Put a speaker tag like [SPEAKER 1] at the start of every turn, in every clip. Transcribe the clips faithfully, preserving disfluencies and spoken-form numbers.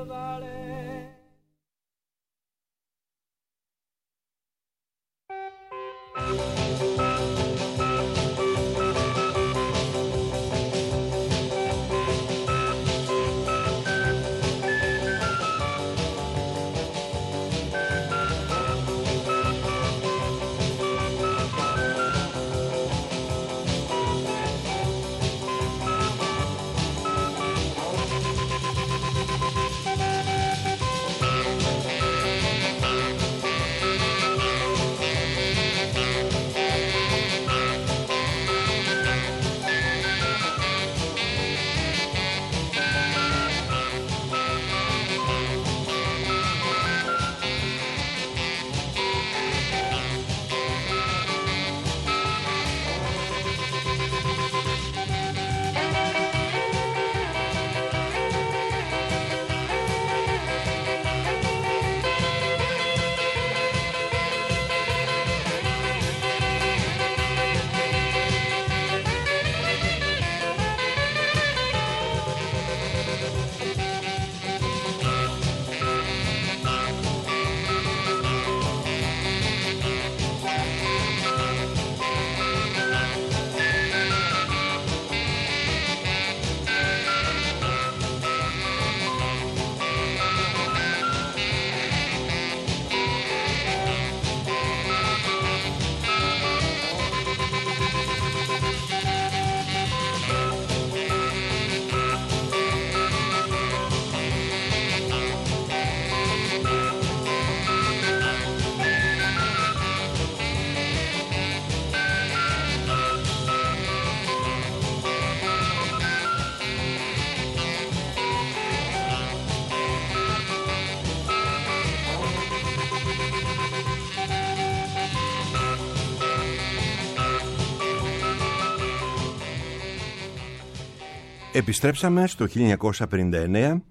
[SPEAKER 1] vale.
[SPEAKER 2] Επιστρέψαμε στο χίλια εννιακόσια πενήντα εννέα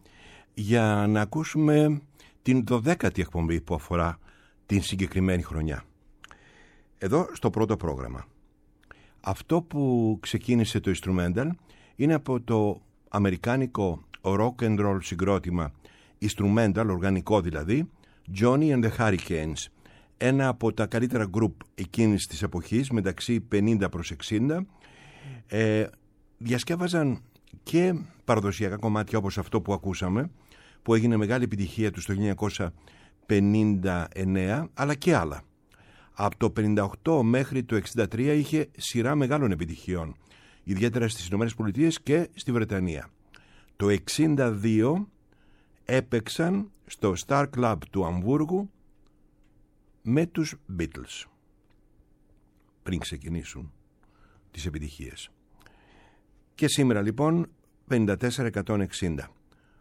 [SPEAKER 2] για να ακούσουμε την δωδέκατη εκπομπή που αφορά την συγκεκριμένη χρονιά. Εδώ στο πρώτο πρόγραμμα. Αυτό που ξεκίνησε το instrumental είναι από το αμερικάνικο rock and roll συγκρότημα instrumental, οργανικό δηλαδή, Johnny and the Hurricanes, ένα από τα καλύτερα group εκείνης της εποχής, μεταξύ πενήντα προς εξήντα. ε, διασκεύαζαν και παραδοσιακά κομμάτια όπως αυτό που ακούσαμε, που έγινε μεγάλη επιτυχία του στο χίλια εννιακόσια πενήντα εννέα, αλλά και άλλα. Από το πενήντα οκτώ μέχρι το εξήντα τρία είχε σειρά μεγάλων επιτυχιών, ιδιαίτερα στις Ηνωμένες Πολιτείες και στη Βρετανία. Το εξήντα δύο έπαιξαν στο Star Club του Αμβούργου με τους Beatles, πριν ξεκινήσουν τις επιτυχίες. Και σήμερα λοιπόν πενήντα τέσσερα εκατόν εξήντα.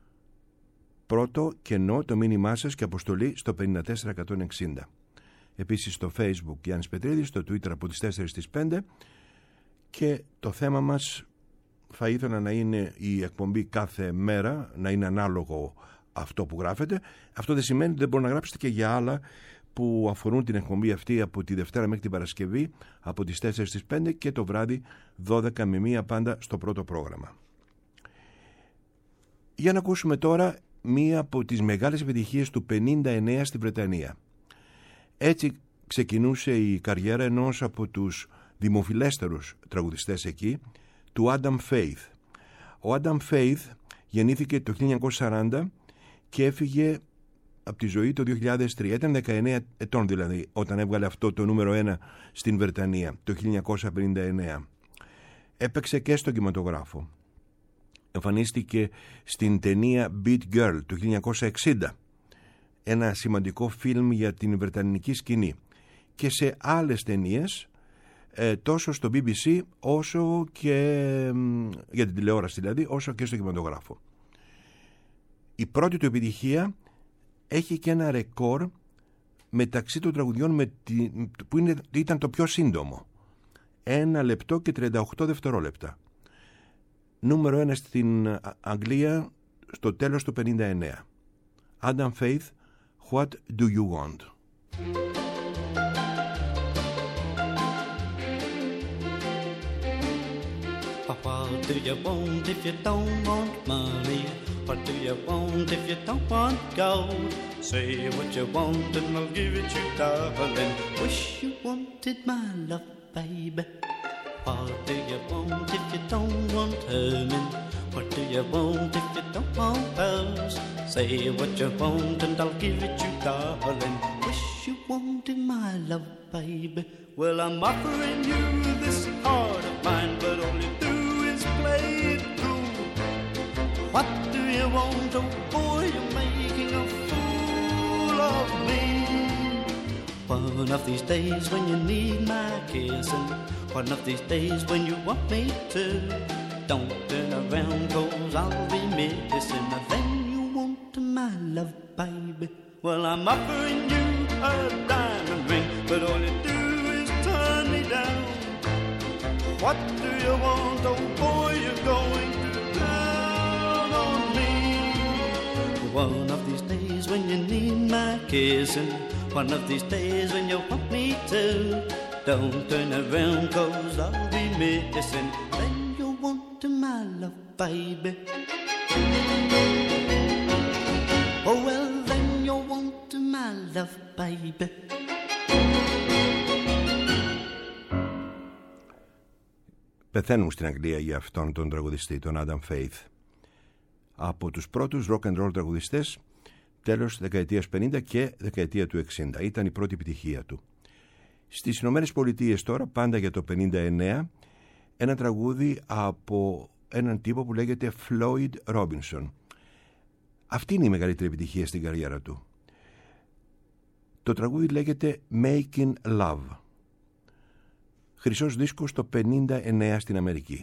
[SPEAKER 2] Πρώτο κενό το μήνυμά σας και αποστολή στο πενήντα τέσσερα εκατόν εξήντα. Επίσης στο Facebook Γιάννης Πετρίδης, στο Twitter από τις τέσσερις στις πέντε, και το θέμα μας θα ήθελα να είναι η εκπομπή κάθε μέρα, να είναι ανάλογο αυτό που γράφετε. Αυτό δεν σημαίνει ότι δεν μπορεί να γράψετε και για άλλα που αφορούν την εκπομπή αυτή από τη Δευτέρα μέχρι την Παρασκευή από τις τέσσερις στις πέντε και το βράδυ δώδεκα με μία, πάντα στο πρώτο πρόγραμμα. Για να ακούσουμε τώρα μία από τις μεγάλες επιτυχίες του πενήντα εννέα στη Βρετανία. Έτσι ξεκινούσε η καριέρα ενός από τους δημοφιλέστερους τραγουδιστές εκεί, του Adam Faith. Ο Adam Faith γεννήθηκε το χίλια εννιακόσια σαράντα και έφυγε από τη ζωή το δύο χιλιάδες τρία. Ήταν δεκαεννέα ετών δηλαδή όταν έβγαλε αυτό το νούμερο ένα στην Βρετανία το χίλια εννιακόσια πενήντα εννέα. Έπαιξε και στον κινηματογράφο. Εμφανίστηκε στην ταινία Beat Girl του χίλια εννιακόσια εξήντα, ένα σημαντικό φιλμ για την βρετανική σκηνή, και σε άλλες ταινίες ε, τόσο στο μπι μπι σι όσο και ε, για την τηλεόραση δηλαδή, όσο και στο κινηματογράφο. Η πρώτη του επιτυχία έχει και ένα ρεκόρ μεταξύ των τραγουδιών με τη, που είναι, ήταν το πιο σύντομο, ένα λεπτό και τριάντα οκτώ δευτερόλεπτα. Νούμερο ένα στην Αγγλία στο τέλος του πενήντα εννέα. Adam Faith, What Do You Want?
[SPEAKER 3] What do you want if you don't want money? What do
[SPEAKER 1] you want if you don't want gold? Say what you want and I'll give it you, darling. Wish you wanted my love, baby. What do you want if you don't want Herman? What do you want if you don't want pearls? Say what you want and I'll give it you, darling. Wish you wanted my love, baby. Well, I'm offering you this heart of mine, but all you do is play it cool. What do you want? Oh boy, you're making a fool of me. One of these days when you need my kissing, one of these days when you want me to, don't turn around, cause I'll be missing. Then you want my love, baby. Well, I'm offering you a diamond ring, but all you do is turn me down. What do you want? Oh boy, you're going to down on me. One of these days when you need my kissing, one of these days when you want me to, don't turn around, cause I'll be missing. Then you want my love, baby. Oh well, then you want my love, baby.
[SPEAKER 2] Πεθαίνουν στην Αγγλία για αυτόν τον τραγουδιστή, τον Adam Faith. Από τους πρώτους rock and roll τραγουδιστές τέλος της δεκαετίας πενήντα και δεκαετία του εξήντα. Ήταν η πρώτη επιτυχία του. Στις Ηνωμένες Πολιτείες τώρα, πάντα για το πενήντα εννέα, ένα τραγούδι από έναν τύπο που λέγεται Floyd Robinson. Αυτή είναι η μεγαλύτερη επιτυχία στην καριέρα του. Το τραγούδι λέγεται Making Love. Χρυσός δίσκος το πενήντα εννέα στην Αμερική.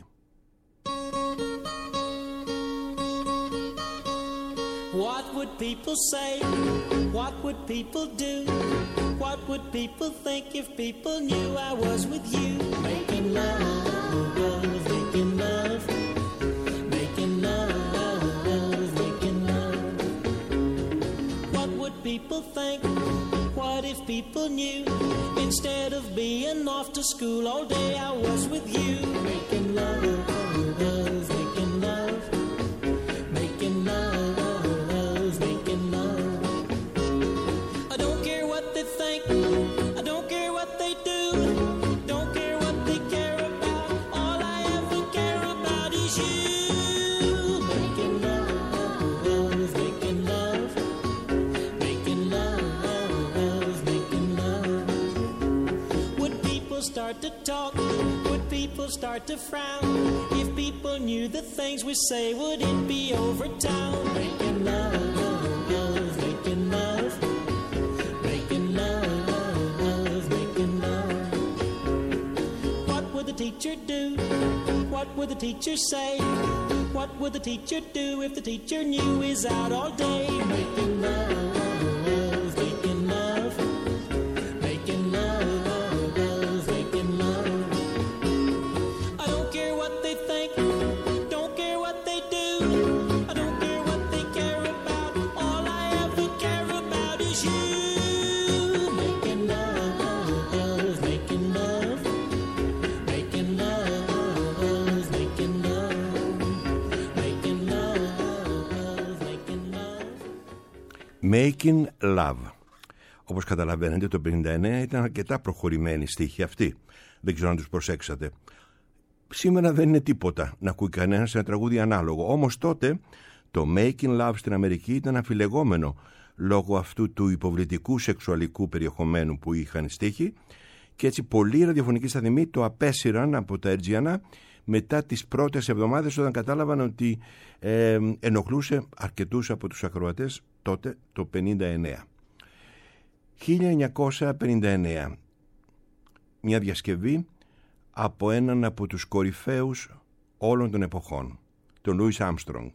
[SPEAKER 3] What would people say? What would people do? What would people think if people knew I was with you? Making love, making love, making love, making love. What would people think? What if people knew? Instead of being off to school all day, I was with you. Making love, making love, making love. Start to talk, would people start to frown? If people knew the things we say, would it be over town? Making love, love, making love, making love, making love. What would the teacher do? What would the teacher say? What would the teacher do if the teacher knew he's out all day? Making love.
[SPEAKER 2] Making Love. Όπως καταλαβαίνετε, το πενήντα εννέα ήταν αρκετά προχωρημένη στίχη αυτή. Δεν ξέρω αν τους προσέξατε. Σήμερα δεν είναι τίποτα να ακούει κανένας ένα τραγούδι ανάλογο. Όμως τότε το Making Love στην Αμερική ήταν αμφιλεγόμενο λόγω αυτού του υποβλητικού σεξουαλικού περιεχομένου που είχαν στίχοι, και έτσι πολλοί ραδιοφωνικοί σταθμοί το απέσυραν από τα Ερτζιανά μετά τις πρώτες εβδομάδες, όταν κατάλαβαν ότι ε, ενοχλούσε αρκετούς από τους ακροατές τότε, το πενήντα εννέα. χίλια εννιακόσια πενήντα εννέα, μια διασκευή από έναν από τους κορυφαίους όλων των εποχών, τον Λούις Άρμστρονγκ.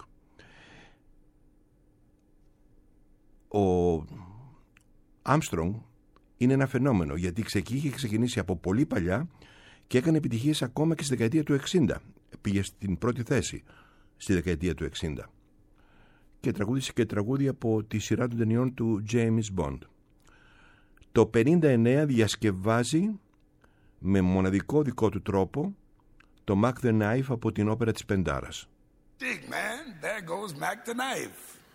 [SPEAKER 2] Ο Άρμστρονγκ είναι ένα φαινόμενο, γιατί είχε ξεκινήσει από πολύ παλιά και έκανε επιτυχίες ακόμα και στη δεκαετία του εξήντα. Πήγε στην πρώτη θέση στη δεκαετία του εξήντα και τραγούδισε και τραγούδια από τη σειρά των ταινιών του James Bond. Το πενήντα εννέα διασκευάζει με μοναδικό δικό του τρόπο το Mac the Knife από την όπερα της Πεντάρας.
[SPEAKER 4] Dig man, there goes Mac the Knife.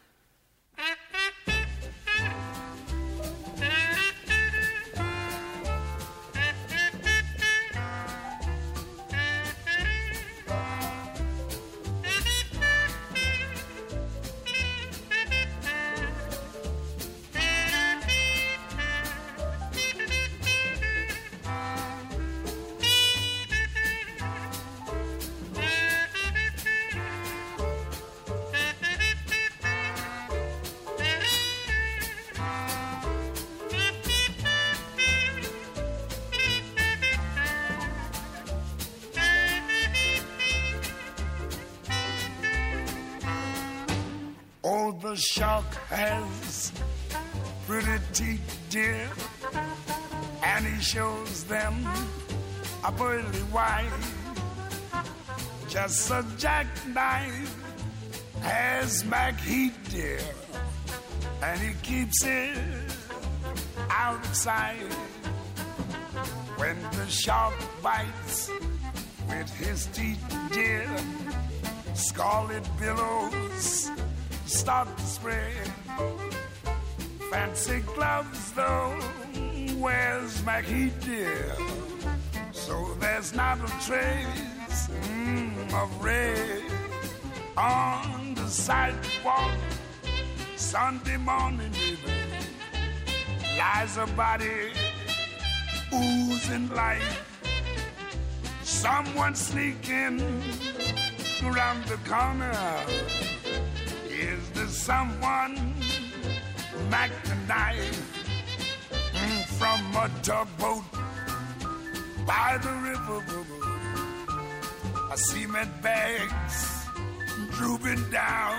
[SPEAKER 4] the shark has pretty teeth, dear, and he shows them a pearly white. Just a jackknife has Mac Heat, dear, and he keeps it outside. When the shark bites with his teeth, dear, scarlet billows start to spread. Fancy gloves, though, wears Mac Heat, dear, so there's not a trace mm, of red on the sidewalk. Sunday morning, baby, lies a body oozing life. Someone sneaking around the corner. Is there someone Mac the knife mm, from a tugboat by the river? A cement bags drooping down.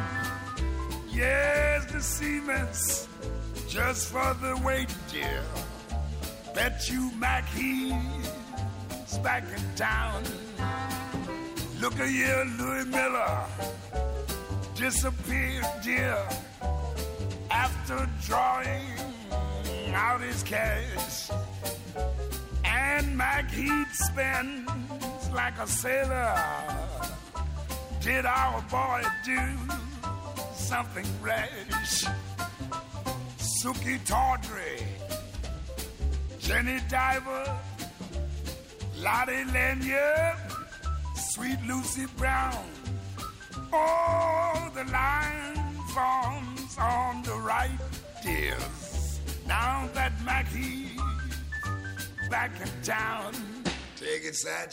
[SPEAKER 4] Yes, the cement's just for the weight, dear. Bet you Mac he's back in town. Look at here, Louis Miller disappeared, dear, after drawing out his cash. And Mac Heat spends like a sailor. Did our boy do something rash? Suki Tawdry, Jenny Diver, Lottie Lanyard, Sweet Lucy Brown. Oh, the line forms on the right, dears. Now that Mac He's back in town. Take it, Satch.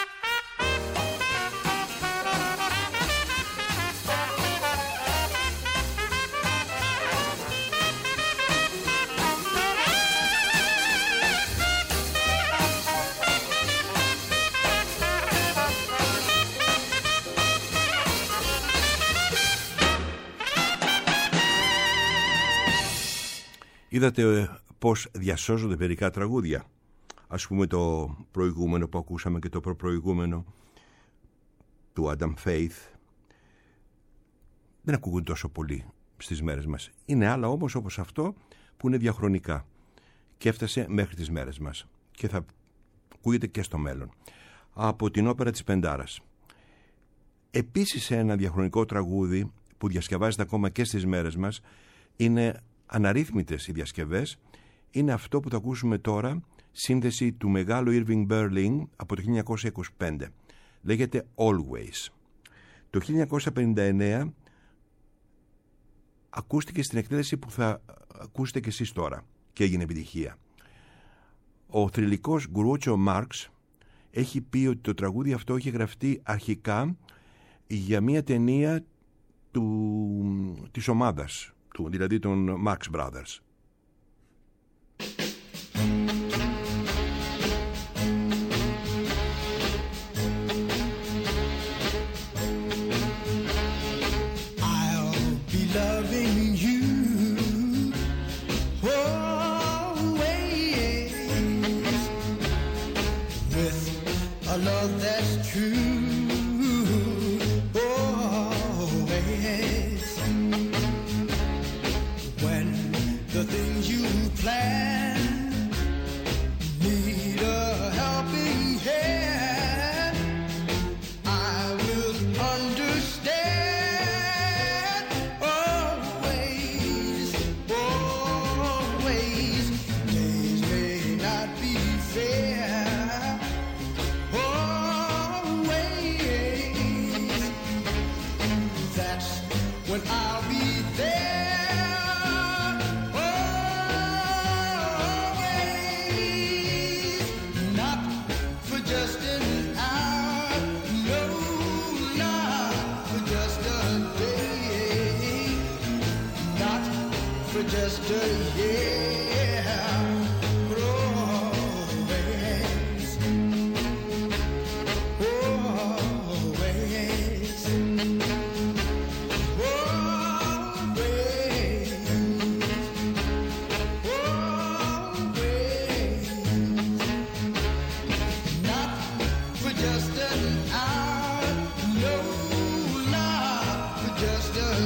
[SPEAKER 2] Είδατε πώς διασώζονται μερικά τραγούδια. Ας πούμε το προηγούμενο που ακούσαμε και το προπροηγούμενο του Adam Faith δεν ακούγουν τόσο πολύ στις μέρες μας. Είναι άλλα όμως όπως αυτό που είναι διαχρονικά και έφτασε μέχρι τις μέρες μας και θα ακούγεται και στο μέλλον. Από την όπερα της Πεντάρας. Επίσης ένα διαχρονικό τραγούδι που διασκευάζεται ακόμα και στις μέρες μας, είναι αναρρύθμιτες οι διασκευές, είναι αυτό που θα ακούσουμε τώρα, σύνθεση του μεγάλου Irving Berlin από το χίλια εννιακόσια είκοσι πέντε. Λέγεται Always. Το χίλια εννιακόσια πενήντα εννέα ακούστηκε στην εκτέλεση που θα ακούσετε και εσείς τώρα και έγινε επιτυχία. Ο θρυλικός Γκρούτσο Μάρξ έχει πει ότι το τραγούδι αυτό είχε γραφτεί αρχικά για μια ταινία του, της ομάδας του, δηλαδή των Marx Brothers.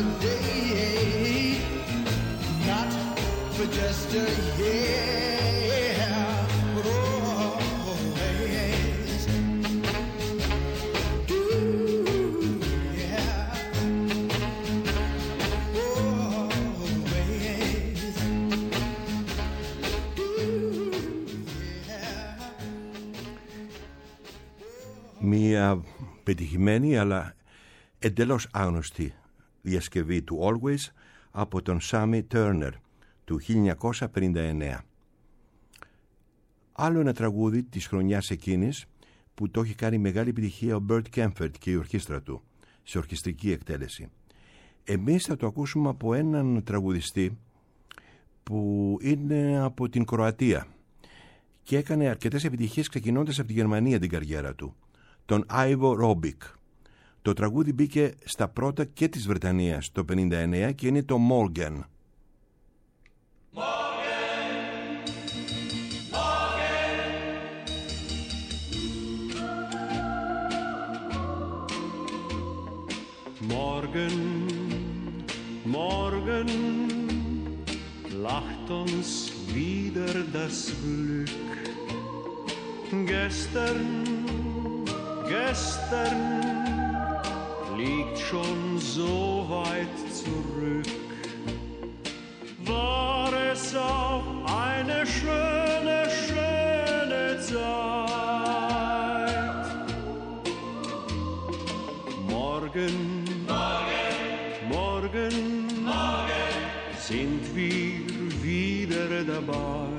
[SPEAKER 5] day, not for just a year, but always. Do, yeah, always. Do, yeah.
[SPEAKER 2] Μία πετυχημένη αλλά εντελώς άγνωστη διασκευή του Always από τον Sammy Turner του χίλια εννιακόσια πενήντα εννέα. Άλλο ένα τραγούδι της χρονιάς εκείνης που το έχει κάνει μεγάλη επιτυχία ο Bert Kaempfert και η ορχήστρα του σε ορχιστρική εκτέλεση. Εμείς θα το ακούσουμε από έναν τραγουδιστή που είναι από την Κροατία και έκανε αρκετές επιτυχίες ξεκινώντας από τη Γερμανία την καριέρα του, τον Ivo Robic. Το τραγούδι μπήκε στα πρώτα και της Βρετανίας το πενήντα εννέα και είναι το Morgan.
[SPEAKER 6] Morgen, morgen lacht uns wieder das Glück. Gestern, gestern liegt schon so weit zurück. War es auch eine schöne, schöne Zeit. Morgen, morgen, morgen, morgen sind wir wieder dabei.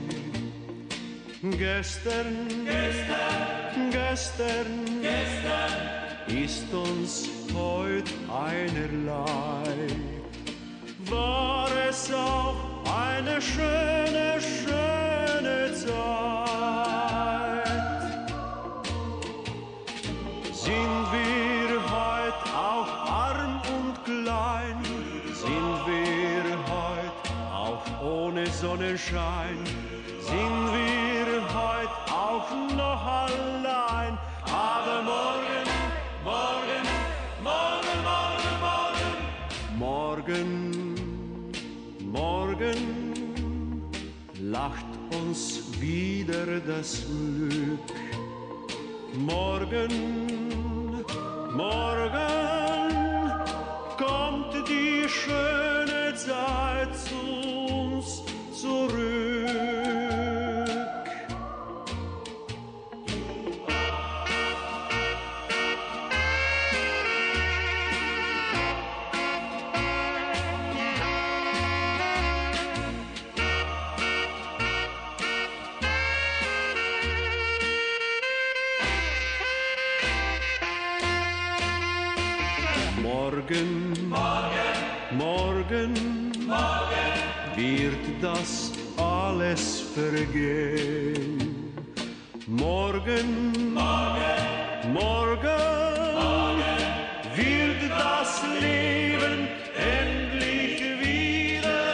[SPEAKER 6] Gestern, gestern, gestern, gestern ist uns heut einerlei. War es auch eine schöne, schöne Zeit. Sind wir heut auch arm und klein, sind wir heut auch ohne Sonnenschein, sind wir heut auch noch allein, aber morgen, morgen, morgen, morgen, morgen, morgen, morgen lacht uns wieder das Glück. Morgen, morgen kommt die schöne Zeit zu uns zurück. Morgen, morgen, morgen, morgen wird das alles vergehen. Morgen, morgen, morgen, morgen wird das Leben endlich wieder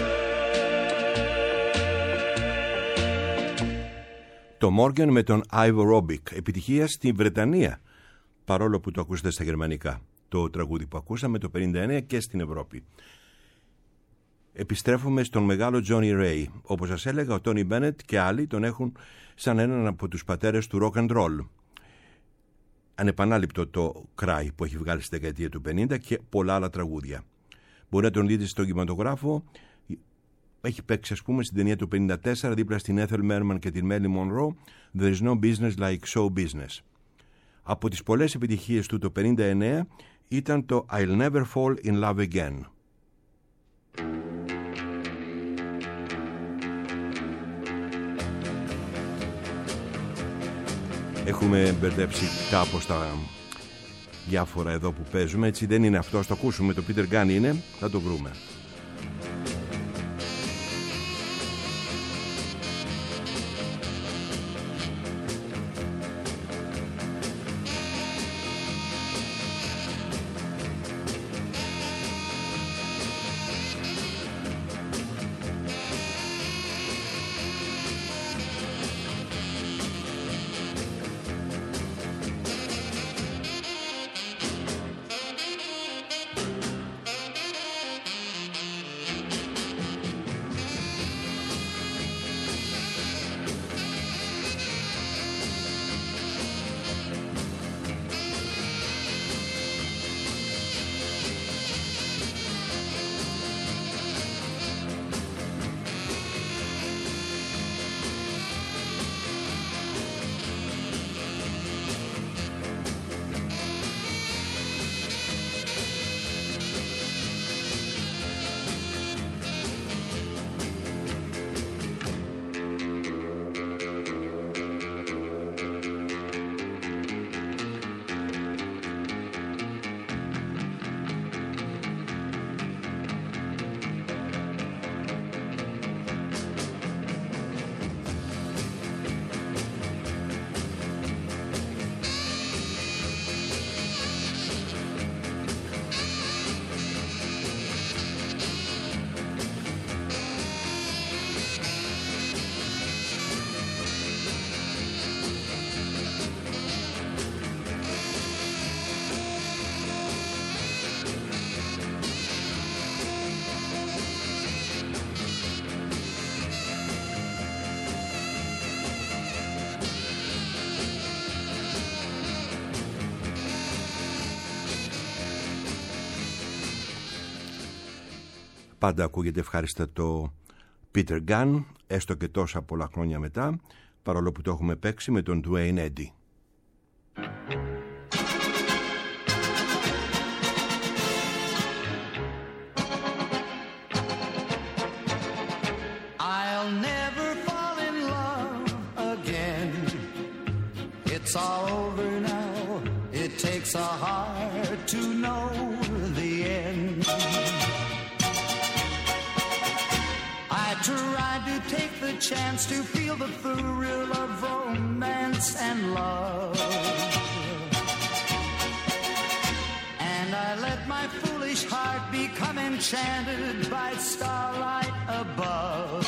[SPEAKER 6] schön.
[SPEAKER 2] Το Morgan με τον Ivo Robic, επιτυχία στη Βρετανία, παρόλο που το ακούσατε στα γερμανικά. Το τραγούδι που ακούσαμε το πενήντα εννέα και στην Ευρώπη. Επιστρέφουμε στον μεγάλο Johnny Ray. Όπως σας έλεγα, ο Tony Bennett και άλλοι τον έχουν σαν έναν από τους πατέρες του rock and roll. Ανεπανάληπτο το Cry που έχει βγάλει στη δεκαετία του πενήντα και πολλά άλλα τραγούδια. Μπορεί να τον δείτε στον κινηματογράφο. Έχει παίξει, ας πούμε, στην ταινία του πενήντα τέσσερα δίπλα στην Ethel Merman και την Marilyn Monroe, There is no business like show business. Από τις πολλές επιτυχίες του το πενήντα εννέα ήταν το I'll never fall in love again. Έχουμε μπερδέψει κάπως τα διάφορα εδώ που παίζουμε, έτσι δεν είναι αυτό, το ακούσουμε, το Peter Gunn είναι, θα το βρούμε. Πάντα ακούγεται ευχάριστα το Peter Gunn, έστω και τόσα πολλά χρόνια μετά, παρόλο που το έχουμε παίξει με τον Duane Eddy.
[SPEAKER 5] I'll never fall in love again. It's all over now. It takes a heart to know the end. I tried to take the chance to feel the thrill of romance and love, and I let my foolish heart become enchanted by starlight above.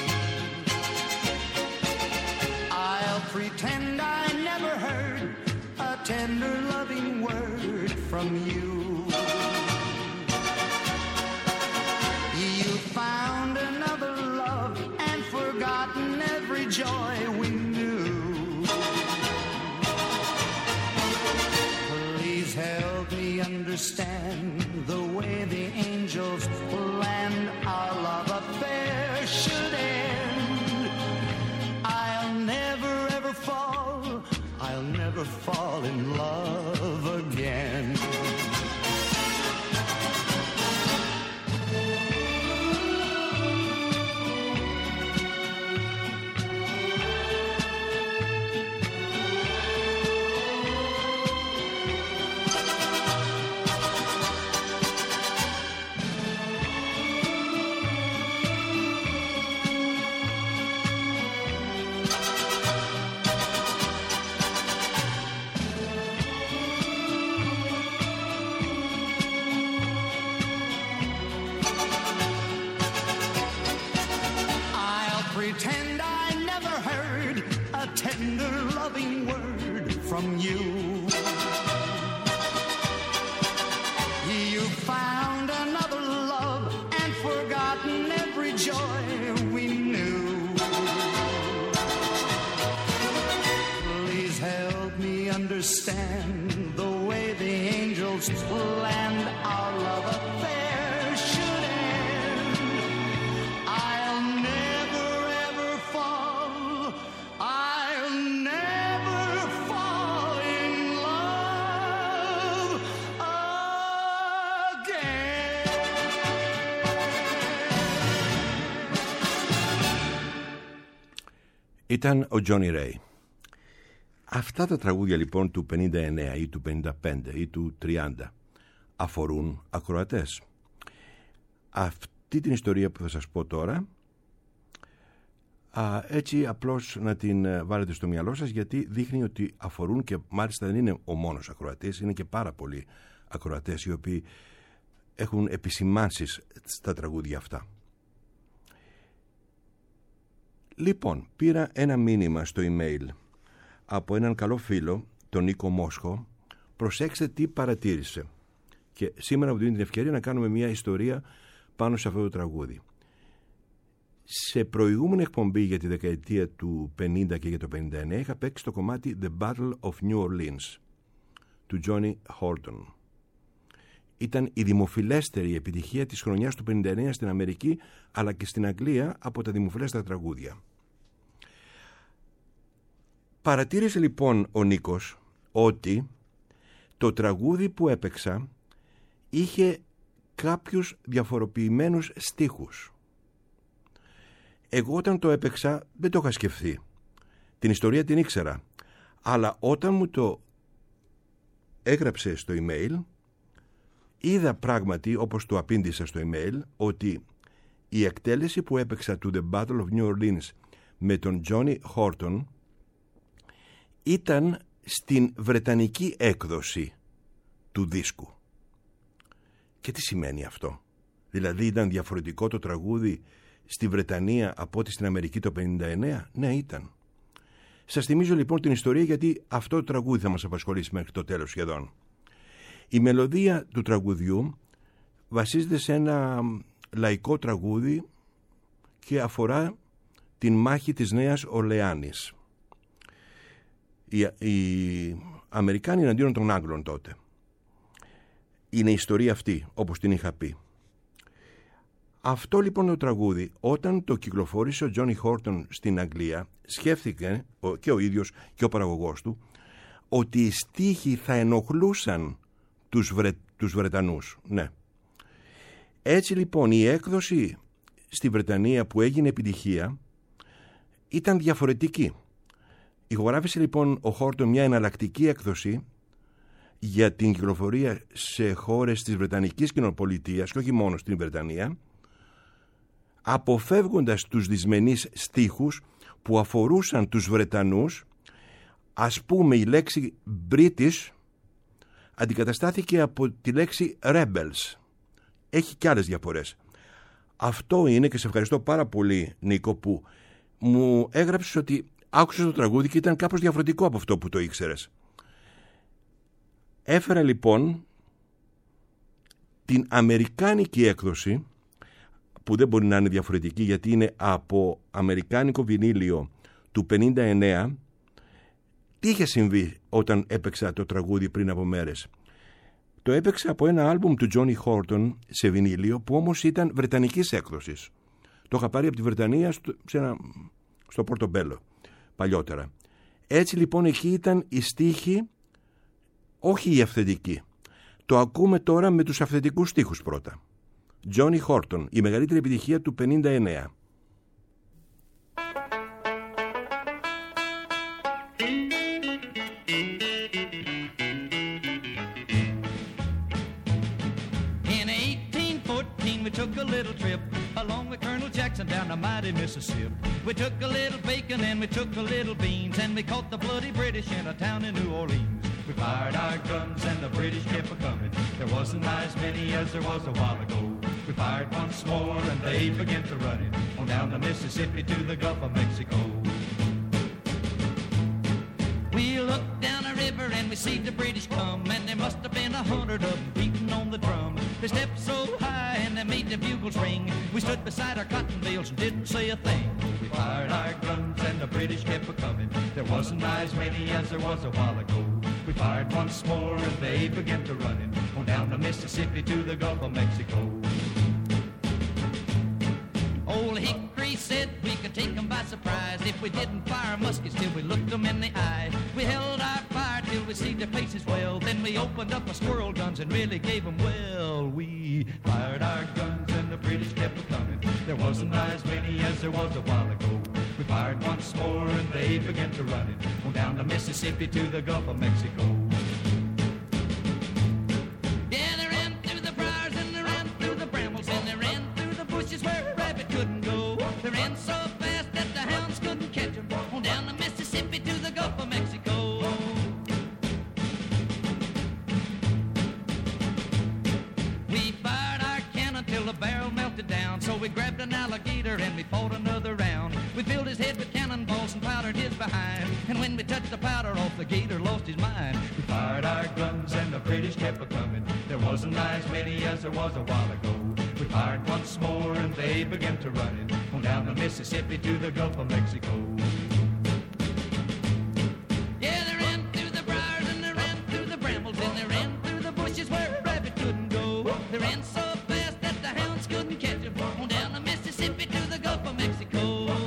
[SPEAKER 5] I'll pretend I never heard a tender loving word from you. You found another love and forgotten every joy we knew. Please help me understand the way the angels planned our love affair should end. I'll never ever fall, I'll never fall in love again. Pretend I never heard a tender loving word from you. You found another love and forgotten every joy we knew. Please help me understand the way the angels planned our love affair should end. I'll never ever fall, I'll never fall in love again.
[SPEAKER 2] Ήταν ο Johnny Ray. Αυτά τα τραγούδια λοιπόν του πενήντα εννέα ή του πενήντα πέντε ή του τριάντα αφορούν ακροατές. Αυτή την ιστορία που θα σας πω τώρα, α, έτσι απλώς να την βάλετε στο μυαλό σας, γιατί δείχνει ότι αφορούν, και μάλιστα δεν είναι ο μόνος ακροατής, είναι και πάρα πολλοί ακροατές οι οποίοι έχουν επισημάνσεις στα τραγούδια αυτά. Λοιπόν, πήρα ένα μήνυμα στο email από έναν καλό φίλο, τον Νίκο Μόσχο. Προσέξτε τι παρατήρησε. Και σήμερα μου δίνει την ευκαιρία να κάνουμε μια ιστορία πάνω σε αυτό το τραγούδι. Σε προηγούμενη εκπομπή για τη δεκαετία του πενήντα και για το πενήντα εννέα είχα παίξει το κομμάτι The Battle of New Orleans του Johnny Horton. Ήταν η δημοφιλέστερη επιτυχία της χρονιάς του πενήντα εννέα στην Αμερική, αλλά και στην Αγγλία από τα δημοφιλέστερα τραγούδια. Παρατήρησε λοιπόν ο Νίκος ότι το τραγούδι που έπαιξα είχε κάποιους διαφοροποιημένους στίχους. Εγώ όταν το έπαιξα δεν το είχα σκεφτεί. Την ιστορία την ήξερα. Αλλά όταν μου το έγραψε στο email, είδα πράγματι, όπως το απήντησα στο email, ότι η εκτέλεση που έπαιξα του The Battle of New Orleans με τον Johnny Horton ήταν στην βρετανική έκδοση του δίσκου. Και τι σημαίνει αυτό? Δηλαδή ήταν διαφορετικό το τραγούδι στη Βρετανία από ό,τι στην Αμερική το πενήντα εννέα? Ναι, ήταν. Σας θυμίζω λοιπόν την ιστορία, γιατί αυτό το τραγούδι θα μας απασχολήσει μέχρι το τέλος σχεδόν. Η μελωδία του τραγουδιού βασίζεται σε ένα λαϊκό τραγούδι και αφορά την μάχη της Νέας Ορλεάνης. Οι, οι Αμερικάνοι εναντίον των Άγγλων τότε. Είναι η ιστορία αυτή, όπως την είχα πει. Αυτό λοιπόν το τραγούδι, όταν το κυκλοφόρησε ο Τζόνι Χόρτον στην Αγγλία, σκέφτηκε και ο ίδιος και ο παραγωγός του ότι οι στίχοι θα ενοχλούσαν τους, Βρε... τους Βρετανούς. Ναι. Έτσι λοιπόν η έκδοση στη Βρετανία που έγινε επιτυχία ήταν διαφορετική. Ηχογράφησε λοιπόν ο Χόρτον μια εναλλακτική έκδοση για την κυκλοφορία σε χώρες της Βρετανικής Κοινοπολιτείας και όχι μόνο στην Βρετανία, αποφεύγοντας τους δυσμενείς στίχους που αφορούσαν τους Βρετανούς. Ας πούμε η λέξη British αντικαταστάθηκε από τη λέξη rebels. Έχει και άλλες διαφορές. Αυτό είναι, και σε ευχαριστώ πάρα πολύ Νίκο που μου έγραψες ότι άκουσες το τραγούδι και ήταν κάπως διαφορετικό από αυτό που το ήξερες. Έφερα λοιπόν την αμερικάνικη έκδοση, που δεν μπορεί να είναι διαφορετική γιατί είναι από αμερικάνικο βινίλιο του πενήντα εννέα. Τι είχε συμβεί όταν έπαιξα το τραγούδι πριν από μέρες? Το έπαιξα από ένα άλμπουμ του Johnny Horton σε βινίλιο που όμως ήταν βρετανικής έκδοσης. Το είχα πάρει από τη Βρετανία στο, σε ένα, στο Πορτομπέλο παλιότερα. Έτσι λοιπόν εκεί ήταν η στίχη, όχι η αυθεντική. Το ακούμε τώρα με τους αυθεντικούς στίχους πρώτα. Johnny Horton, η μεγαλύτερη επιτυχία του πενήντα εννέα.
[SPEAKER 7] Took a little trip along with Colonel Jackson down the mighty Mississippi. We took a little bacon and we took a little beans, and we caught the bloody British in a town in New Orleans. We fired our guns and the British kept a-coming. There wasn't as many as there was a while ago. We fired once more and they began to run it on down the Mississippi to the Gulf of Mexico. We looked down the river and we see the British come, and there must have been a hundred of them beating on the drum. They stepped so high and they made the bugles ring. We stood beside our cotton bales and didn't say a thing. We fired our guns and the British kept a-coming. There wasn't as many as there was a while ago. We fired once more and they began to run it on down the Mississippi to the Gulf of Mexico. Old Hickory said we could take them by surprise if we didn't fire muskets till we looked them in the eye. We held our fire till we see their faces well. Then we opened up our squirrel guns and really gave them well. We fired our guns and the British kept a-coming. There wasn't as many as there was a while ago. We fired once more and they began to run it on down the Mississippi to the Gulf of Mexico. Yeah, they ran through the briars and they ran through the brambles and they ran through the bushes where a rabbit couldn't go. They ran so fast that the hounds couldn't catch them on down the Mississippi to the Gulf of Mexico. We fired our cannon till the barrel melted down, so we grabbed an alligator and we fought another round. We filled his head with cannonballs and powdered his behind, and when we touched the powder off, the gator lost his mind. We fired our guns and the British kept a-coming. There wasn't as many as there was a while ago. We fired once more and they began to run it on down the Mississippi to the Gulf of Mexico. Yeah, they ran through the briars and they ran through the brambles and they ran through the bushes where a rabbit couldn't go. They ran so fast that the hounds couldn't catch them on down the Mississippi to the Gulf of Mexico.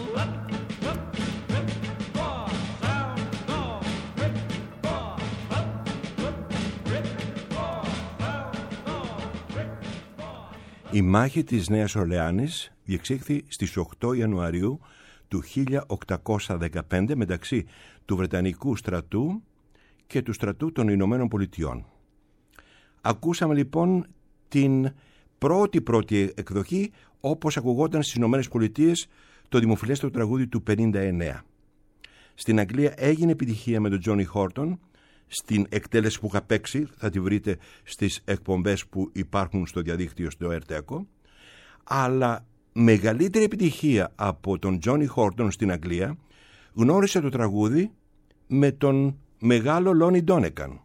[SPEAKER 2] Η μάχη της Νέας Ορλεάνης διεξήχθη στις οκτώ Ιανουαρίου του χίλια οκτακόσια δεκαπέντε μεταξύ του Βρετανικού στρατού και του στρατού των Ηνωμένων Πολιτειών. Ακούσαμε λοιπόν την πρώτη πρώτη εκδοχή όπως ακουγόταν στις Ηνωμένες Πολιτείες το δημοφιλέστερο τραγούδι του πενήντα εννέα. Στην Αγγλία έγινε επιτυχία με τον Johnny Horton, στην εκτέλεση που είχα παίξει, θα τη βρείτε στις εκπομπές που υπάρχουν στο διαδίκτυο στο ΕΡΤΕΚΟ, αλλά μεγαλύτερη επιτυχία από τον Johnny Horton στην Αγγλία γνώρισε το τραγούδι με τον μεγάλο Lonnie Donegan.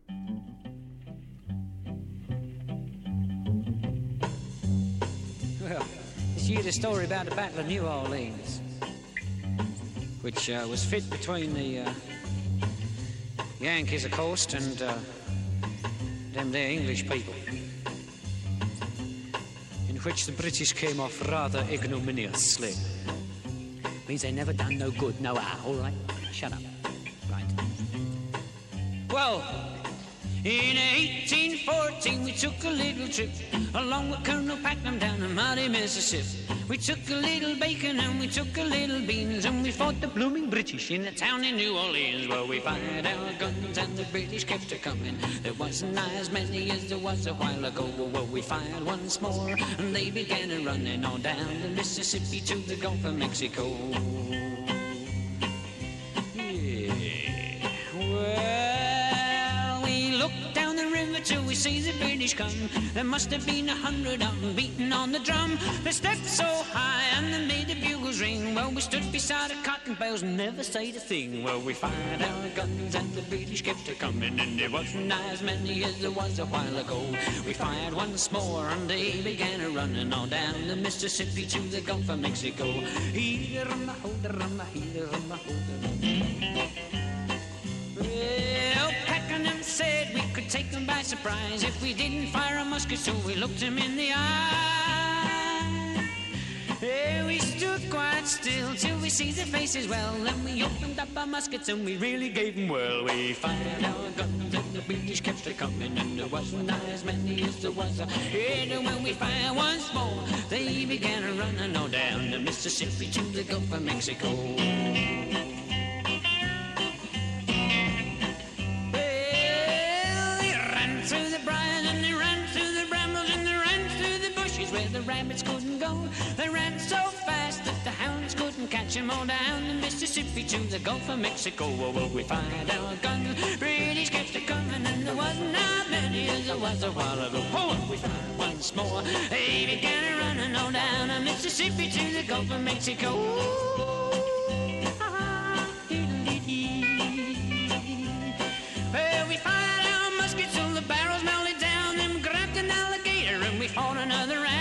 [SPEAKER 8] Well, it's you the story about the Battle of New Orleans, which uh, was fit between the uh, Yankees, of course, and uh, them there English people, in which the British came off rather ignominiously. Means they never done no good, no how, all right? Shut up. Right. Well, in eighteen fourteen we took a little trip along with Colonel Packham down the mighty Mississippi. We took a little bacon and we took a little beans and we fought the blooming British in the town in New Orleans. Well, we fired our guns and the British kept a coming. There wasn't as many as there was a while ago. Well, we fired once more and they began a running on down the Mississippi to the Gulf of Mexico. Yeah. Well, we looked down the river till we see the British come. There must have been a hundred of them beating on the drum. They stepped so high and they made the bugles ring. Well, we stood beside the cotton bales and never said a thing. Well, we fired our guns and the British kept a coming, and there wasn't as many as there was a while ago. We fired once more and they began a running on down the Mississippi to the Gulf of Mexico. Well, Pakenham said we could take them by surprise if we didn't fire a musket, so we looked him in the eye. Yeah, we stood quite still till we see their faces well. Then we opened up our muskets and we really gave them well. We fired our guns and the British kept a coming, and there wasn't as many as there was. Yeah, and when we fired once more, they began a running on down the Mississippi to the Gulf of Mexico. Where the rabbits couldn't go, they ran so fast that the hounds couldn't catch them. All down the Mississippi to the Gulf of Mexico. Oh, well, we fired our guns, British kept a coming, and there wasn't as many as there was a while ago. Oh, well, we fired once more, they began running on down the Mississippi to the Gulf of Mexico. Well, we fired our muskets till the barrels melted down, then grabbed an alligator and we fought another round.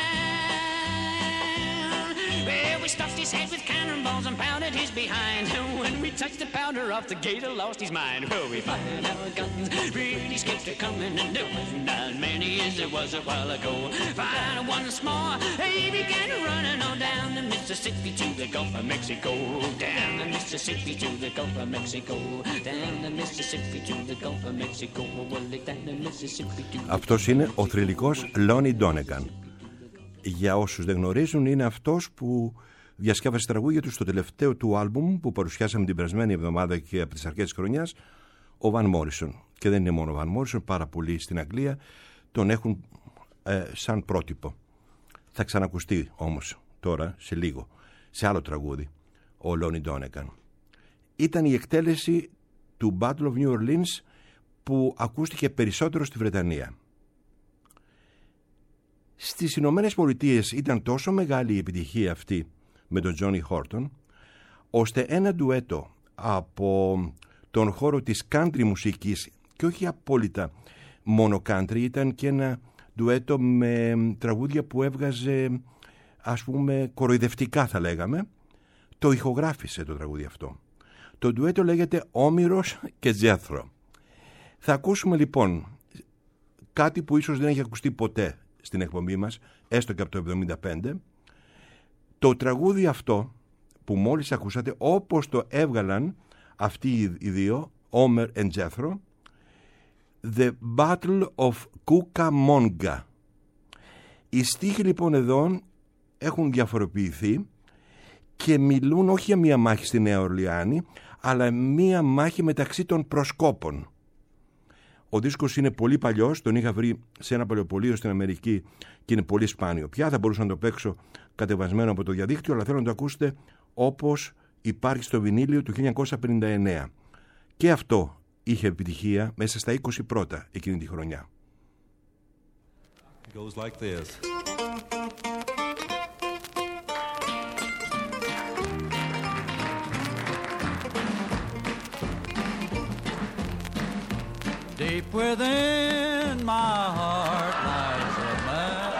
[SPEAKER 8] Well, we stuffed his head with cannonballs and pounded his behind, and when we touched the powder off, the gator lost his mind. Well, we fired our guns, British kept a coming, and there wasn't as many as there was a while ago. Fired once more, they began running on down the Mississippi to the Gulf of Mexico. Down the Mississippi to the Gulf of Mexico. Down the Mississippi to the Gulf of Mexico. Well, down the Mississippi to the...
[SPEAKER 2] Αυτός είναι ο θρυλικός Lonnie Donegan. Για όσους δεν γνωρίζουν, είναι αυτός που διασκεύασε τραγούδια του στο τελευταίο του άλμπουμ που παρουσιάσαμε την περασμένη εβδομάδα και από τις αρχές της χρονιάς, ο Van Morrison. Και δεν είναι μόνο ο Van Morrison, πάρα πολλοί στην Αγγλία τον έχουν ε, σαν πρότυπο. Θα ξανακουστεί όμως τώρα, σε λίγο, σε άλλο τραγούδι, ο Lonnie Donegan. Ήταν η εκτέλεση του Battle of New Orleans που ακούστηκε περισσότερο στη Βρετανία. Στις Ηνωμένες Πολιτείες ήταν τόσο μεγάλη η επιτυχία αυτή με τον Johnny Horton, ώστε ένα ντουέτο από τον χώρο της country μουσικής, και όχι απόλυτα μόνο country, ήταν και ένα ντουέτο με τραγούδια που έβγαζε, ας πούμε, κοροϊδευτικά θα λέγαμε, το ηχογράφησε το τραγούδι αυτό. Το ντουέτο λέγεται Όμηρος και Τζέθρο. Θα ακούσουμε λοιπόν κάτι που ίσως δεν έχει ακουστεί ποτέ στην εκπομπή μας, έστω και από το εβδομήντα πέντε. Το τραγούδι αυτό που μόλις ακούσατε, όπως το έβγαλαν αυτοί οι δύο, Homer and Jethro, The Battle of Cucamonga. Οι στίχοι λοιπόν εδώ έχουν διαφοροποιηθεί και μιλούν όχι για μία μάχη στη Νέα Ορλεάνη, αλλά μία μάχη μεταξύ των προσκόπων. Ο δίσκος είναι πολύ παλιός, τον είχα βρει σε ένα παλαιοπωλείο στην Αμερική και είναι πολύ σπάνιο. Πια θα μπορούσα να το παίξω κατεβασμένο από το διαδίκτυο, αλλά θέλω να το ακούσετε όπως υπάρχει στο βινίλιο του χίλια εννιακόσια πενήντα εννέα. Και αυτό είχε επιτυχία μέσα στα είκοσι πρώτα εκείνη τη χρονιά.
[SPEAKER 9] It goes like this. Deep within my heart lies a man.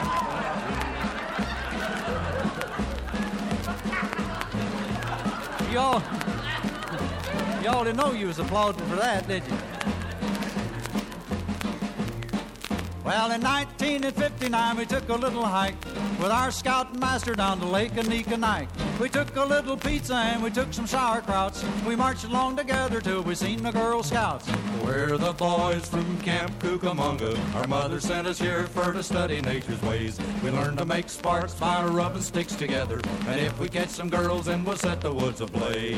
[SPEAKER 9] Y'all, y'all didn't know you was applauding for that, did you? Well, in nineteen fifty-nine, we took a little hike with our scoutmaster down to Lake Anikanike. We took a little pizza and we took some sauerkrauts. We marched along together till we seen the Girl Scouts.
[SPEAKER 6] We're the boys from Camp Cucamonga. Our mother sent us here for to study nature's ways. We learned to make sparks by rubbing sticks together. And if we catch some girls, then we'll set the woods ablaze.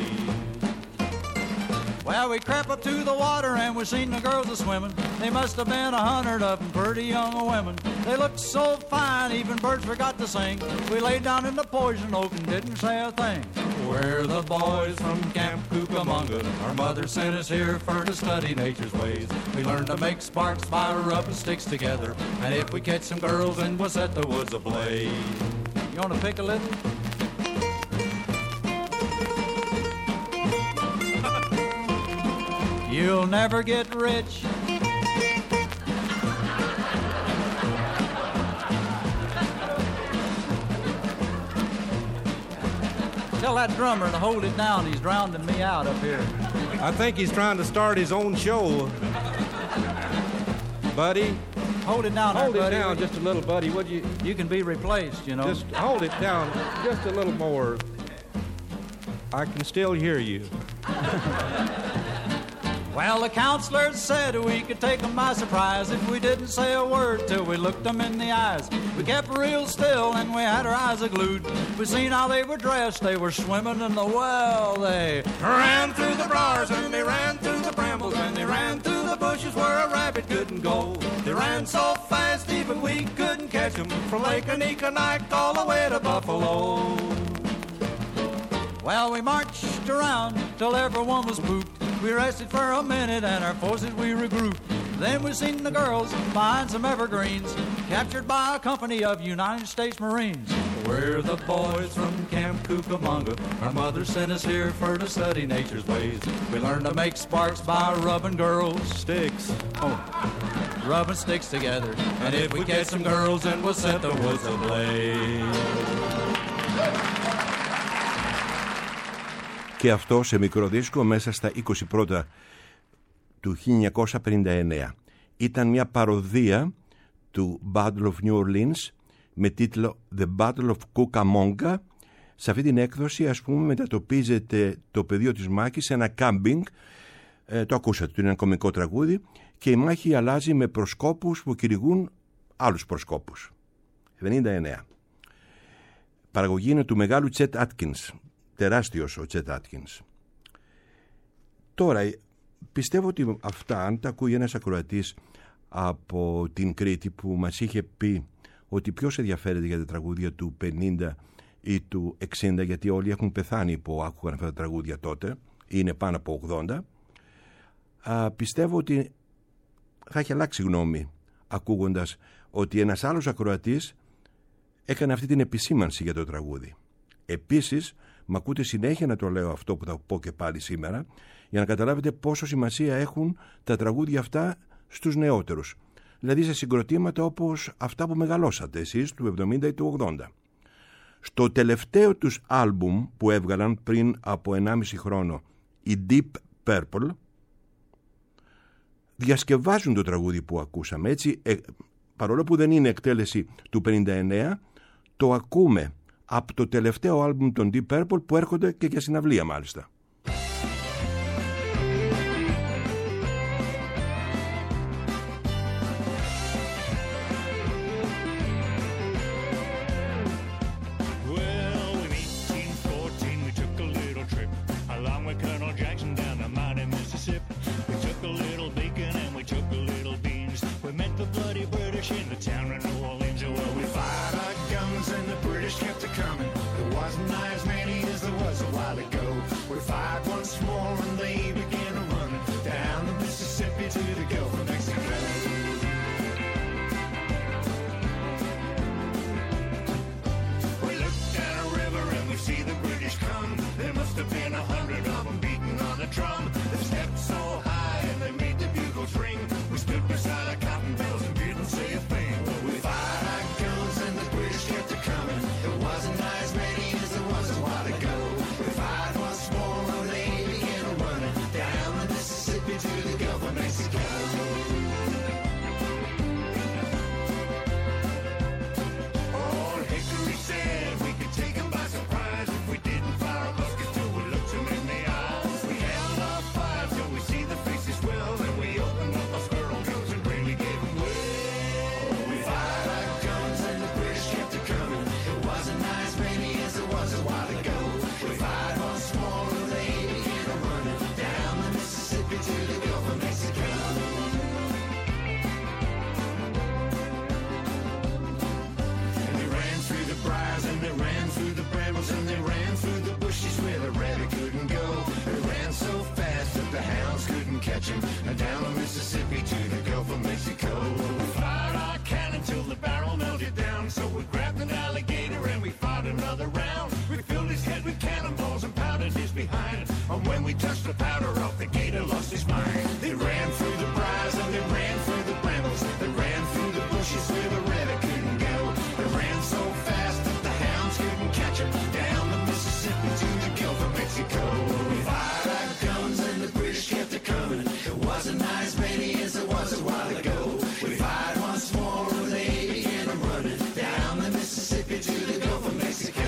[SPEAKER 9] Well, we crept up to the water and we seen the girls a-swimming. They must have been a hundred of them, pretty young women. They looked so fine, even birds forgot to sing. We laid down in the poison oak and didn't say a thing.
[SPEAKER 6] We're the boys from Camp Cucamonga. Our mother sent us here for to study nature's ways. We learned to make sparks by rubbing sticks together. And if we catch some girls, then we'll set the woods ablaze.
[SPEAKER 9] You want to pick a little? You'll never get rich. Tell that drummer to hold it down. He's drowning me out up here.
[SPEAKER 10] I think he's trying to start his own show. Buddy.
[SPEAKER 9] Hold it down,
[SPEAKER 10] Hold
[SPEAKER 9] there,
[SPEAKER 10] it
[SPEAKER 9] buddy.
[SPEAKER 10] down just a little, buddy. Would you?
[SPEAKER 9] You can be replaced, you know.
[SPEAKER 10] Just hold it down just a little more. I can still hear you.
[SPEAKER 9] Well, the counselors said we could take them by surprise if we didn't say a word till we looked them in the eyes. We kept real still and we had our eyes glued. We seen how they were dressed. They were swimming in the well. They
[SPEAKER 6] ran through the briars and they ran through the brambles and they ran through the bushes where a rabbit couldn't go. They ran so fast even we couldn't catch them, from Lake Anikanike all the way to Buffalo.
[SPEAKER 9] Well, we marched around till everyone was pooped. We rested for a minute and our forces we regrouped. Then we seen the girls behind some evergreens, captured by a company of United States Marines.
[SPEAKER 6] We're the boys from Camp Cucamonga. Our mother sent us here for to study nature's ways. We learned to make sparks by rubbing girls' sticks. Oh, rubbing sticks together. And if we catch some girls, then we'll set the woods ablaze.
[SPEAKER 2] Και αυτό σε μικρό δίσκο μέσα στα είκοσι πρώτα του χίλια εννιακόσια πενήντα εννέα. Ήταν μια παροδία του Battle of New Orleans με τίτλο The Battle of Cucamonga. Σε αυτή την έκδοση, ας πούμε, μετατοπίζεται το πεδίο της μάχης σε ένα κάμπινγκ. Ε, το ακούσατε, είναι ένα κωμικό τραγούδι, και η μάχη αλλάζει με προσκόπους που κυνηγούν άλλους προσκόπους. εβδομήντα εννέα. Παραγωγή είναι του μεγάλου Τσέτ Άτκινς. Τεράστιος ο Τσέτ Άτκινς. Τώρα, πιστεύω ότι αυτά, αν τα ακούει ένας ακροατής από την Κρήτη που μας είχε πει ότι ποιος ενδιαφέρεται για τα τραγούδια του πενήντα ή του εξήντα, γιατί όλοι έχουν πεθάνει που άκουγαν αυτά τα τραγούδια τότε, είναι πάνω από ογδόντα, α, πιστεύω ότι θα έχει αλλάξει γνώμη ακούγοντας ότι ένας άλλος ακροατής έκανε αυτή την επισήμανση για το τραγούδι. Επίσης, μ' ακούτε συνέχεια να το λέω αυτό που θα πω και πάλι σήμερα, για να καταλάβετε πόσο σημασία έχουν τα τραγούδια αυτά στους νεότερους. Δηλαδή σε συγκροτήματα όπως αυτά που μεγαλώσατε εσείς του εβδομήντα ή του ογδόντα. Στο τελευταίο τους άλμπουμ που έβγαλαν πριν από ενάμιση χρόνο, οι Deep Purple, διασκευάζουν το τραγούδι που ακούσαμε. Έτσι, ε, παρόλο που δεν είναι εκτέλεση του πενήντα εννέα, το ακούμε από το τελευταίο άλμπουμ των Deep Purple που έρχονται και για συναυλία μάλιστα.
[SPEAKER 4] In the town of New Orleans, well, we fired our guns and the British kept it coming. There wasn't as many as there was a while ago. We he touched the powder off the gate and lost his mind. They ran through the briars and they ran through the brambles. They ran through the bushes where the rabbit couldn't go. They ran so fast that the hounds couldn't catch him. Down the Mississippi to the Gulf of Mexico. We fired our guns and the British kept it coming. It wasn't as many as it was a while ago. We fired once more and they began to run it. Down the Mississippi to the Gulf of Mexico.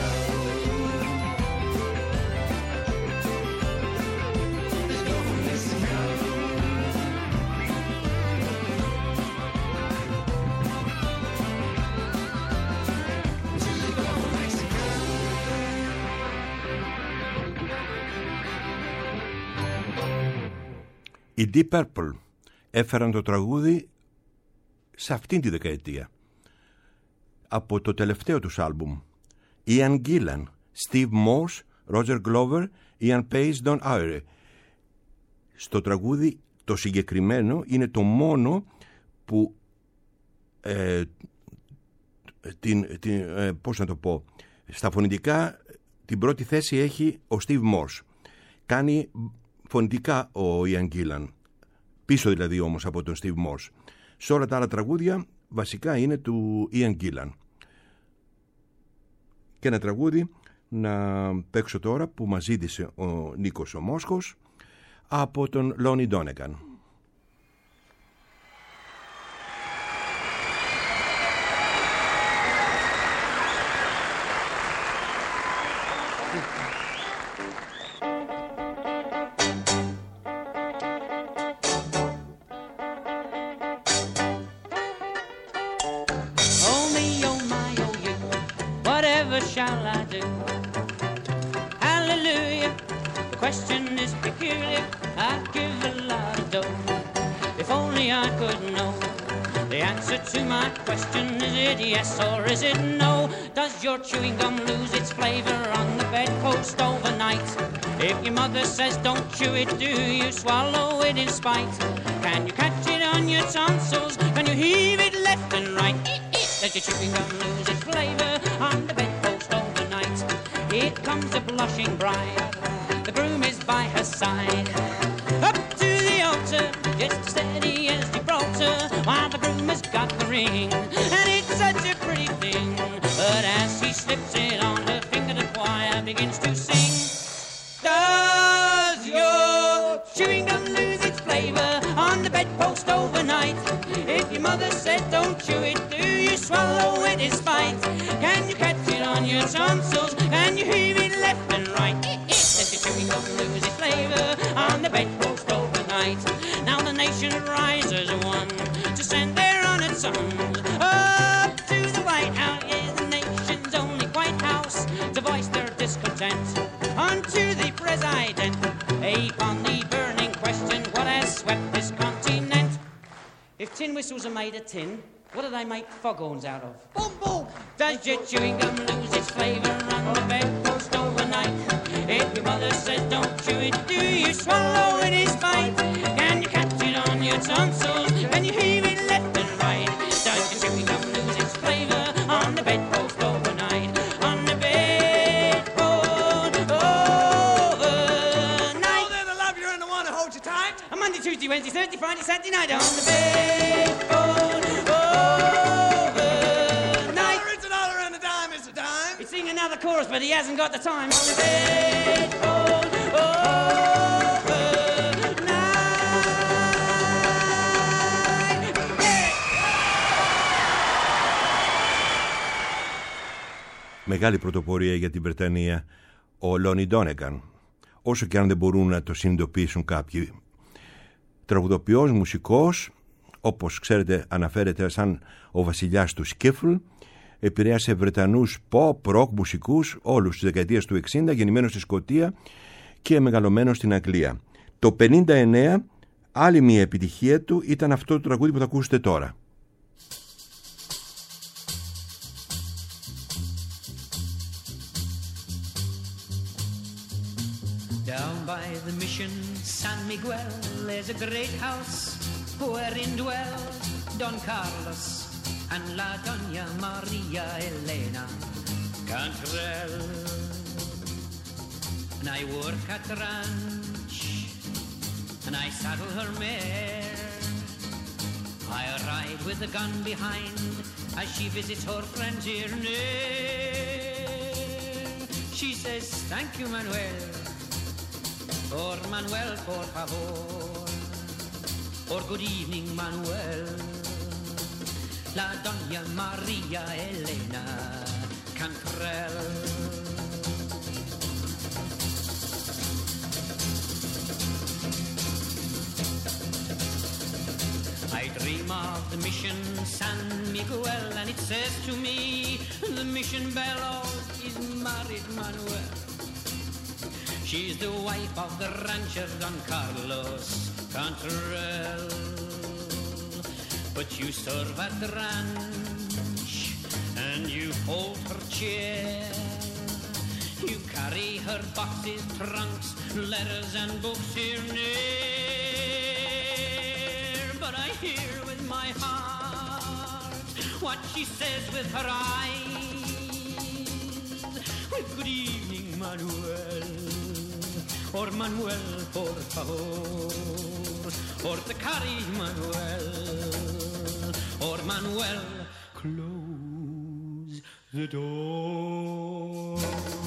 [SPEAKER 2] Οι Deep Purple έφεραν το τραγούδι σε αυτήν τη δεκαετία από το τελευταίο τους άλμπουμ. Ian Gillan, Steve Morse, Roger Glover, Ian Pace, Don Airey. Στο τραγούδι το συγκεκριμένο είναι το μόνο που ε, την, την, ε, πώς να το πω, στα φωνητικά την πρώτη θέση έχει ο Steve Morse. Κάνει φωνητικά ο Ian Gillan, πίσω δηλαδή όμως από τον Steve Morse. Σε όλα τα άλλα τραγούδια βασικά είναι του Ian Gillan. Και ένα τραγούδι να παίξω τώρα που μας ζήτησε ο Νίκος ο Μόσχος από τον Lonnie Donegan.
[SPEAKER 11] Shall I do? Hallelujah. The question is peculiar. I'd give a lot of dough if only I could know the answer to my question. Is it yes or is it no? Does your chewing gum lose its flavor on the bedpost overnight? If your mother says don't chew it, do you swallow it in spite? Can you catch it on your tonsils? Can you heave it left and right? Does your chewing gum lose its flavor on the bedpost overnight? Here comes a blushing bride. The groom is by her side. Up to the altar, just as steady as Gibraltar, while the groom has got the ring. And it's such a pretty thing. But as he slips it on her finger, the choir begins to sing. Does your chewing gum lose its flavor on the bedpost overnight? If your mother said don't chew it, do you swallow it in spite? Can you catch it on your tonsils? Can you heave it left and right? Does your chewing gum lose its flavor on the bedpost overnight? Now the nation rises one to send their honored sons up to the White House. Yes, the nation's only White House to voice their discontent unto the president. Upon the burning question, what has swept this continent? If tin whistles are made of tin, what do they make foghorns out of? Boom, boom! Does your chewing gum lose its flavor on the bedpost overnight? If your mother says don't chew it, do you swallow it in spite? Can you catch it on your tonsils? Can you heave it left and right? Does your chewing gum lose its flavor on the bedpost overnight? On the bedpost overnight. Oh, they're the love, you're in the one that holds you tight. On Monday, Tuesday, Wednesday, Thursday, Friday, Saturday night on the bedpost overnight. It's a dollar and a dime is a dime. He's singing another chorus, but he hasn't got the time. On the bedpost overnight.
[SPEAKER 2] Μεγάλη πρωτοπορία για την Βρετανία ο Lonnie Donegan, όσο και αν δεν μπορούν να το συνειδητοποιήσουν κάποιοι. Τραγουδοποιός, μουσικός, όπως ξέρετε αναφέρεται σαν ο βασιλιάς του skiffle, επηρέασε Βρετανούς pop, rock μουσικούς όλους τις δεκαετίες του εξήντα, γεννημένος στη Σκωτία και μεγαλωμένος στην Αγγλία. Το πενήντα εννέα άλλη μια επιτυχία του ήταν αυτό το τραγούδι που θα ακούσετε τώρα.
[SPEAKER 11] Down by the mission San Miguel, there's a great house wherein dwell Don Carlos and La Doña Maria Elena Cantrell. And I work at the ranch
[SPEAKER 8] when I saddle her mare. I ride with the gun behind as she visits her friends here near. She says, thank you, Manuel, or Manuel, por favor, or good evening, Manuel. La Doña Maria Elena Cantrell. I dream of the mission San Miguel, and it says to me, the mission bellows is married Manuel. She's the wife of the rancher Don Carlos Cantrell. But you serve at the ranch, and you hold her chair. You carry her boxes, trunks, letters, and books here near. But I hear with my heart what she says with her eyes. Well, good evening, Manuel, or Manuel, por favor, or te carry, Manuel, or Manuel, close the door.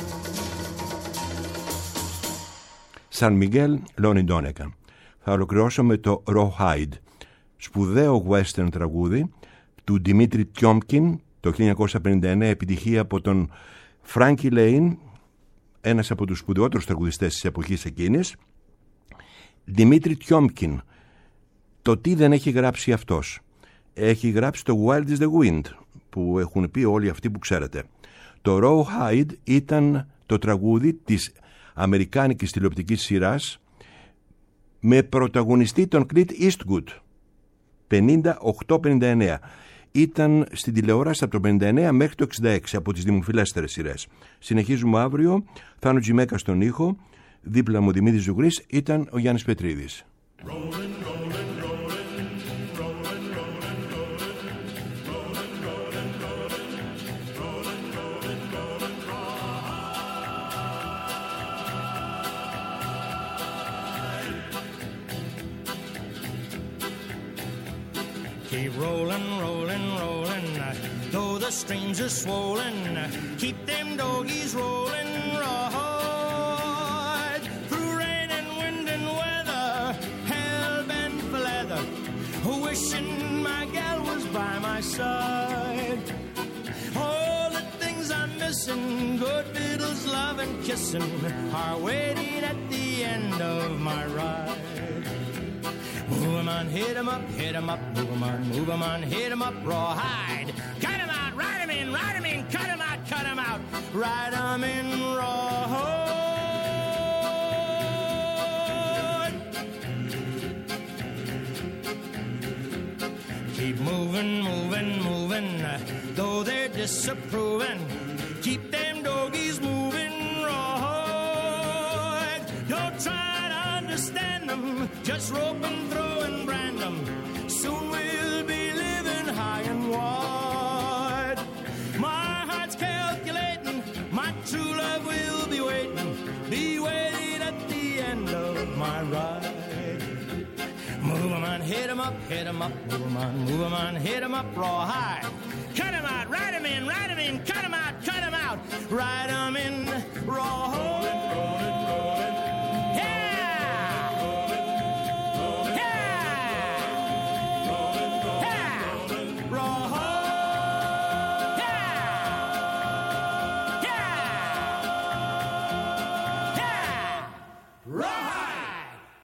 [SPEAKER 2] Σαν Μιγέλ, Λόνι Ντόνεκαν. Θα ολοκληρώσω με το Rawhide, σπουδαίο western τραγούδι του Δημήτρη Τιόμκιν, το χίλια εννιακόσια πενήντα εννέα, επιτυχία από τον Φράνκι Λέιν, ένας από τους σπουδαιότερους τραγουδιστές της εποχής εκείνης. Δημήτρη Τιόμκιν, το τι δεν έχει γράψει αυτός. Έχει γράψει το Wild is the Wind, που έχουν πει όλοι αυτοί που ξέρετε. Το Rawhide ήταν το τραγούδι της αμερικάνικης τηλεοπτικής σειράς με πρωταγωνιστή τον Clint Eastwood, πενήντα οκτώ πενήντα εννέα. Ήταν στην τηλεόραση από το πενήντα εννέα μέχρι το εξήντα έξι, από τις δημοφιλέστερες σειρές. Συνεχίζουμε αύριο. Θάνο Τζιμέκα στον ήχο. Δίπλα μου Δημήτρης Ζουγρής, ήταν ο Γιάννης Πετρίδης.
[SPEAKER 12] Keep rolling, rolling, rolling, though the streams are swollen. Keep them doggies rolling, rawhide. Through rain and wind and weather, hell-bent for leather, wishing my gal was by my side. All the things I'm missing, good fiddles, love and kissing, are waiting at the end of my ride. Move 'em on, hit 'em up, hit 'em up, move 'em on, move 'em on, hit 'em up, rawhide. Cut 'em out, ride 'em in, ride 'em in, cut 'em out, cut 'em out, ride 'em in, rawhide. Keep moving, moving, moving, though they're disapproving. Keep them doggies moving, rawhide. Don't try to understand them, just rope and throw and brand them. Soon we'll be living high and wide. My heart's calculating, my true love will be waiting, be waiting at the end of my ride. Move 'em on, hit 'em up, hit 'em up, move 'em on, move 'em on, hit 'em up, rawhide. Cut 'em out, ride 'em in, ride 'em in, cut 'em out, cut 'em out, ride 'em in.